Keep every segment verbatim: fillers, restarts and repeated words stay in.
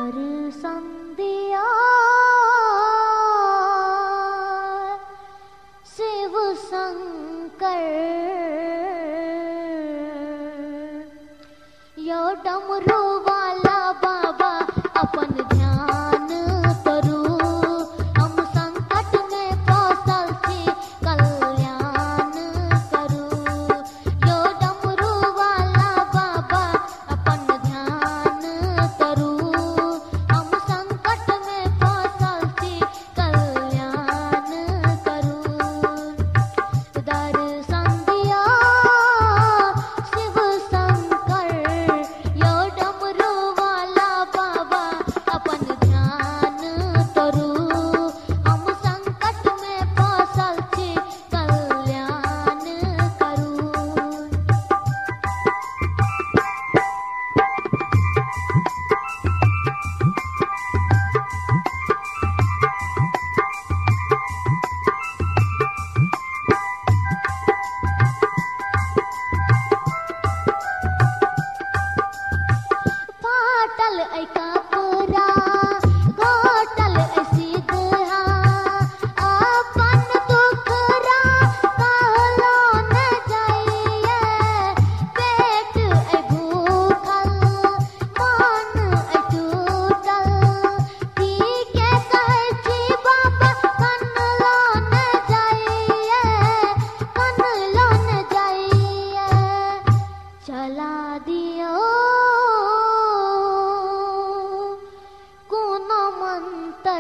दर्शन दिया शिव शंकर, यो डमरू वाला बाबा अपन ध्यान करू, हम संकट में फसल छी कल्याण करू। यो डमरू वाला बाबा अपन ध्यान करू, हम संकट में फसल छी कल्याण करू। दर्शन दिया शिव शंकर, यो डमरू वाला बाबा अपन ध्यान करू, हम संकट में फसल छी कल्याण करू। पाटल ऐ कपड़ा घोटल ऐ सिगहा, अपन दुखरा कहलो न जाइए। पेट ऐ भूखल मन ऐ टूटल, ठीके कहै छी बाबा कनलो न जाइए, कनलो न जाइए। चला दियो कोनो मंत्र,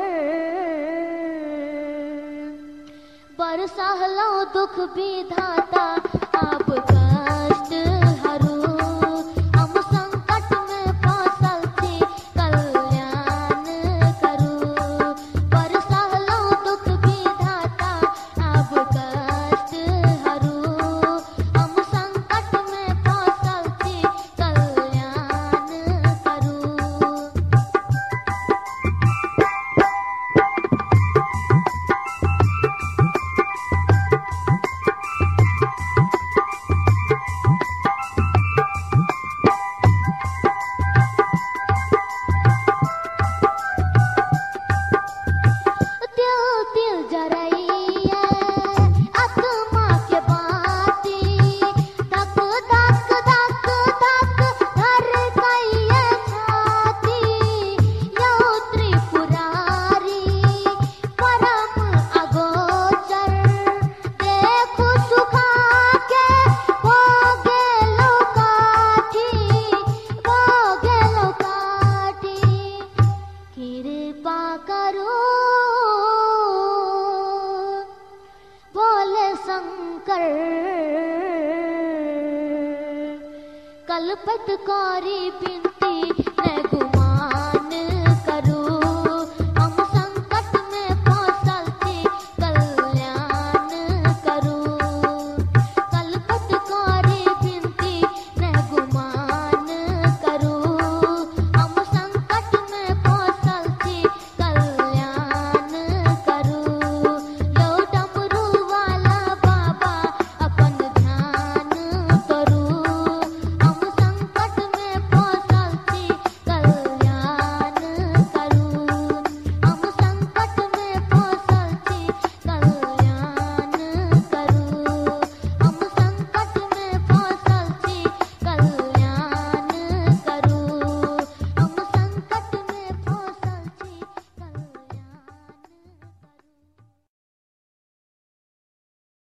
बरसहलो दुख विधाता अब कष्ट हरू, हम संकट में फसल छी कल्याण करू। बरसहलो दुख विधाता अब कष्ट हरू, हम संकट में फसल छी कल्याण करू। तिल तिल जरैया आत्मा के बाती, धक धक धक धक धड़कैया छाती। यो त्रिपुरारी परम अगोचर, देखू सुखा के हो गेलो काठी, हो गेलो काठी। कृपा करो भोले शंकर, कल्पत करी बिनती ने